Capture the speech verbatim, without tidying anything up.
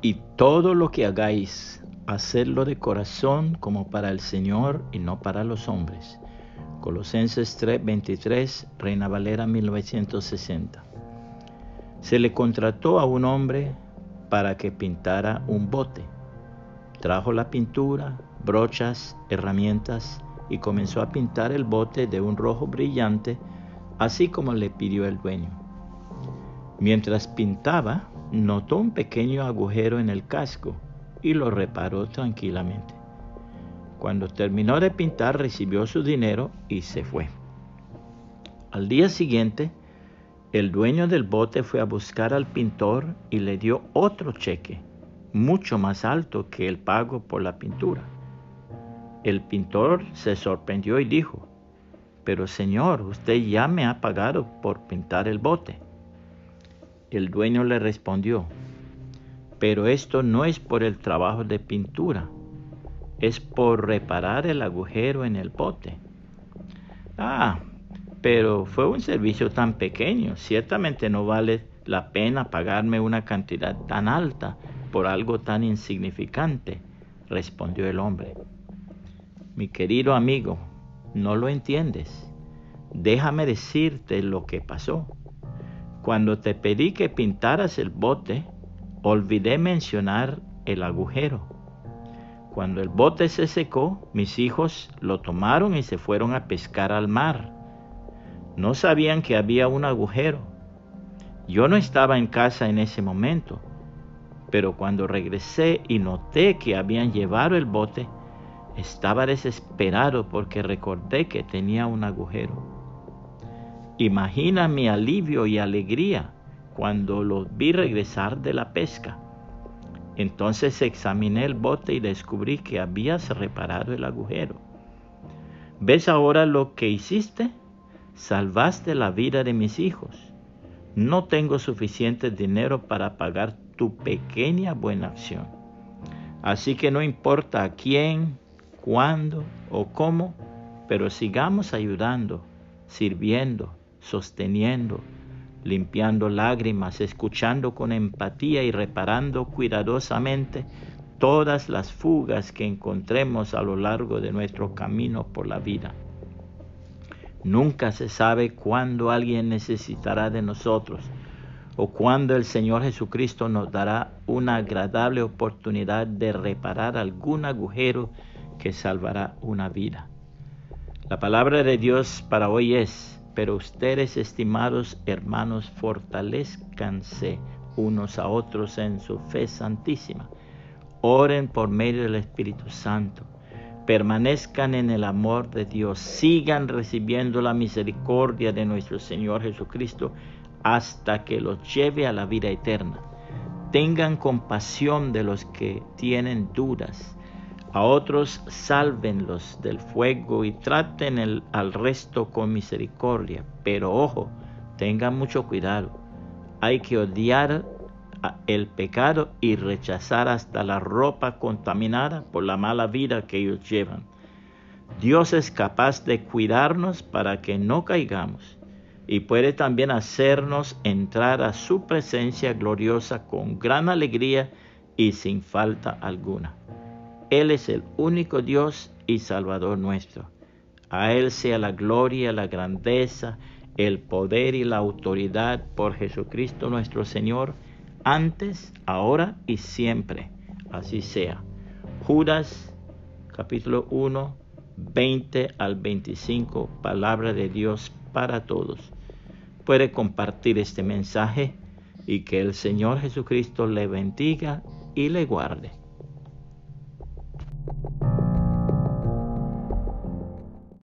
Y todo lo que hagáis, hacedlo de corazón como para el Señor y no para los hombres. Colosenses tres veintitrés, Reina Valera mil novecientos sesenta. Se le contrató a un hombre para que pintara un bote. Trajo la pintura, brochas, herramientas y comenzó a pintar el bote de un rojo brillante, así como le pidió el dueño. Mientras pintaba, notó un pequeño agujero en el casco y lo reparó tranquilamente. Cuando terminó de pintar, recibió su dinero y se fue. Al día siguiente, el dueño del bote fue a buscar al pintor y le dio otro cheque, mucho más alto que el pago por la pintura. El pintor se sorprendió y dijo: «Pero señor, usted ya me ha pagado por pintar el bote». El dueño le respondió: «Pero esto no es por el trabajo de pintura, es por reparar el agujero en el bote». «Ah, pero fue un servicio tan pequeño, ciertamente no vale la pena pagarme una cantidad tan alta por algo tan insignificante», respondió el hombre. «Mi querido amigo, no lo entiendes. Déjame decirte lo que pasó. Cuando te pedí que pintaras el bote, olvidé mencionar el agujero. Cuando el bote se secó, mis hijos lo tomaron y se fueron a pescar al mar. No sabían que había un agujero. Yo no estaba en casa en ese momento, pero cuando regresé y noté que habían llevado el bote, estaba desesperado porque recordé que tenía un agujero. Imagina mi alivio y alegría cuando los vi regresar de la pesca. Entonces examiné el bote y descubrí que habías reparado el agujero. ¿Ves ahora lo que hiciste? Salvaste la vida de mis hijos. No tengo suficiente dinero para pagar tu pequeña buena acción. Así que no importa a quién, cuándo o cómo, pero sigamos ayudando, sirviendo, sosteniendo, limpiando lágrimas, escuchando con empatía y reparando cuidadosamente todas las fugas que encontremos a lo largo de nuestro camino por la vida. Nunca se sabe cuándo alguien necesitará de nosotros o cuándo el Señor Jesucristo nos dará una agradable oportunidad de reparar algún agujero que salvará una vida. La palabra de Dios para hoy es: pero ustedes, estimados hermanos, fortalezcanse unos a otros en su fe santísima. Oren por medio del Espíritu Santo. Permanezcan en el amor de Dios. Sigan recibiendo la misericordia de nuestro Señor Jesucristo hasta que los lleve a la vida eterna. Tengan compasión de los que tienen dudas. A otros sálvenlos del fuego y traten el, al resto con misericordia. Pero ojo, tengan mucho cuidado. Hay que odiar el pecado y rechazar hasta la ropa contaminada por la mala vida que ellos llevan. Dios es capaz de cuidarnos para que no caigamos y puede también hacernos entrar a su presencia gloriosa con gran alegría y sin falta alguna. Él es el único Dios y Salvador nuestro. A Él sea la gloria, la grandeza, el poder y la autoridad por Jesucristo nuestro Señor, antes, ahora y siempre. Así sea. Judas, capítulo uno, veinte al veinticinco, palabra de Dios para todos. Puede compartir este mensaje y que el Señor Jesucristo le bendiga y le guarde.